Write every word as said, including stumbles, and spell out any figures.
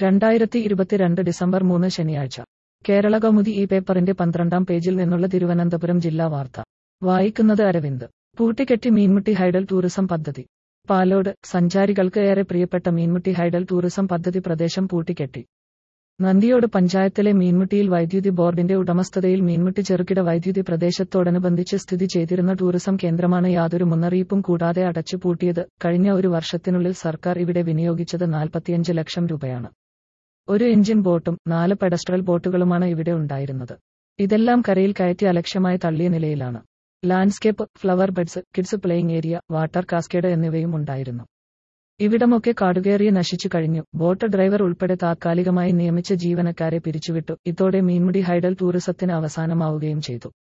രണ്ടായിരത്തി ഇരുപത്തിരണ്ട് ഡിസംബർ മൂന്ന് ശനിയാഴ്ച കേരളകൗമുദി ഈ പേപ്പറിന്റെ പന്ത്രണ്ടാം പേജിൽ നിന്നുള്ള തിരുവനന്തപുരം ജില്ലാ വാർത്ത വായിക്കുന്നത് അരവിന്ദ്. പൂട്ടിക്കെട്ടി മീൻമുട്ടി ഹൈഡൽ ടൂറിസം പദ്ധതി. പാലോട്. സഞ്ചാരികൾക്ക് ഏറെ പ്രിയപ്പെട്ട മീൻമുട്ടി ഹൈഡൽ ടൂറിസം പദ്ധതി പ്രദേശം പൂട്ടിക്കെട്ടി. നന്ദിയോട് പഞ്ചായത്തിലെ മീൻമുട്ടിയിൽ വൈദ്യുതി ബോർഡിന്റെ ഉടമസ്ഥതയിൽ മീൻമുട്ടി ചെറുകിട വൈദ്യുതി പ്രദേശത്തോടനുബന്ധിച്ച് സ്ഥിതി ചെയ്തിരുന്ന ടൂറിസം കേന്ദ്രമാണ് യാതൊരു മുന്നറിയിപ്പും കൂടാതെ അടച്ചു പൂട്ടിയത്. കഴിഞ്ഞ ഒരു വർഷത്തിനുള്ളിൽ സർക്കാർ ഇവിടെ വിനിയോഗിച്ചത് നാൽപ്പത്തിയഞ്ച് ലക്ഷം രൂപയാണ്. ഒരു എഞ്ചിൻ ബോട്ടും നാല് പെഡസ്ട്രൽ ബോട്ടുകളുമാണ് ഇവിടെ ഉണ്ടായിരുന്നത്. ഇതെല്ലാം കരയിൽ കയറ്റി അലക്ഷ്യമായി തള്ളിയ നിലയിലാണ്. Landscape, flower beds, kids playing area, water cascade എന്നിവയും ഉണ്ടായിരുന്നു. ഇവിടമൊക്കെ കാടുകയറി നശിച്ചു കഴിഞ്ഞു. ബോട്ട് ഡ്രൈവർ ഉൾപ്പെടെ താത്കാലികമായി നിയമിച്ച ജീവനക്കാരെ പിരിച്ചുവിട്ടു. ഇതോടെ മീൻമുടി ഹൈഡൽ ടൂറിസത്തിന് അവസാനമാവുകയും ചെയ്തു.